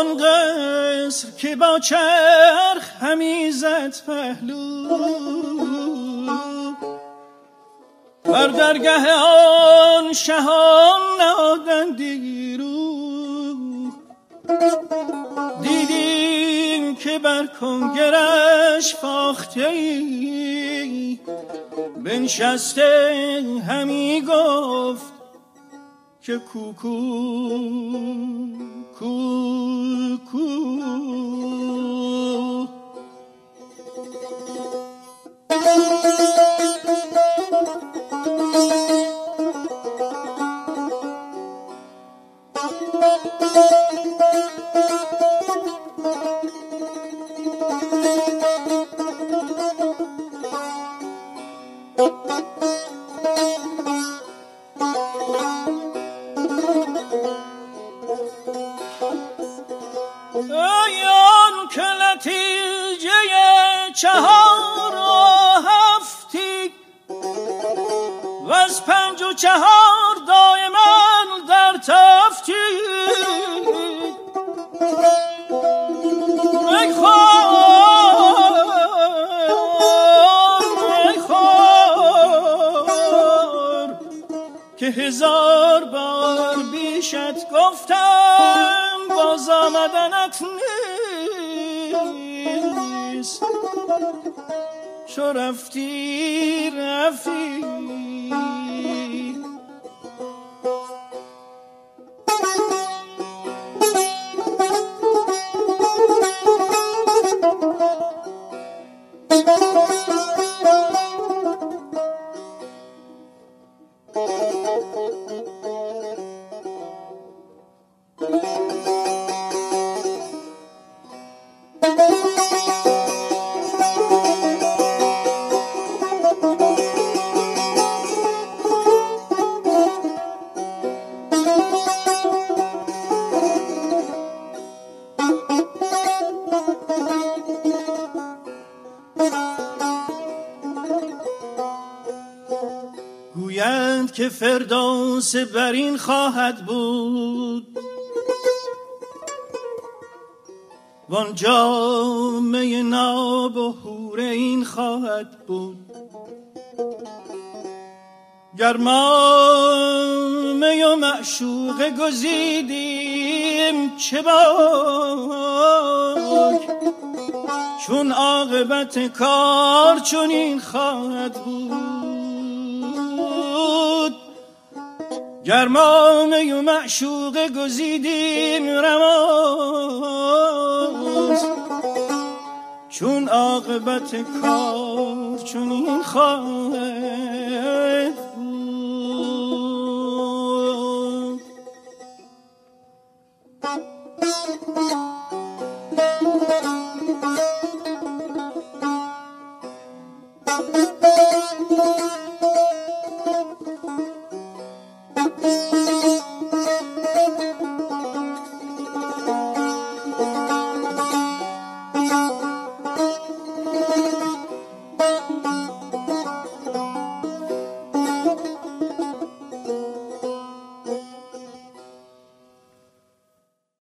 آن قصر که با چرخ همی زد پهلو، بر درگه آن شهان نهادندی رو. دیدیم که بر کنگرش فاخته‌ای بنشسته همی گفت که کوکو کوکو. آن که نتیجه 4 و 7 و از 5 و 4 دائما در تفتی. ای خور که 1000 بار بیشت گفتم باز آمدنت نیست، چو رفتی رفتی. گویند که فردوس برین خواهد بود، وان جامه ناب و حور این خواهد بود. گر ما می و معشوقه گزیدیم چه باک، چون عاقبت کار چون این خواهد بود. گر ما می و معشوقه گزیدیم رواست، چون عاقبت کار چون این خواهد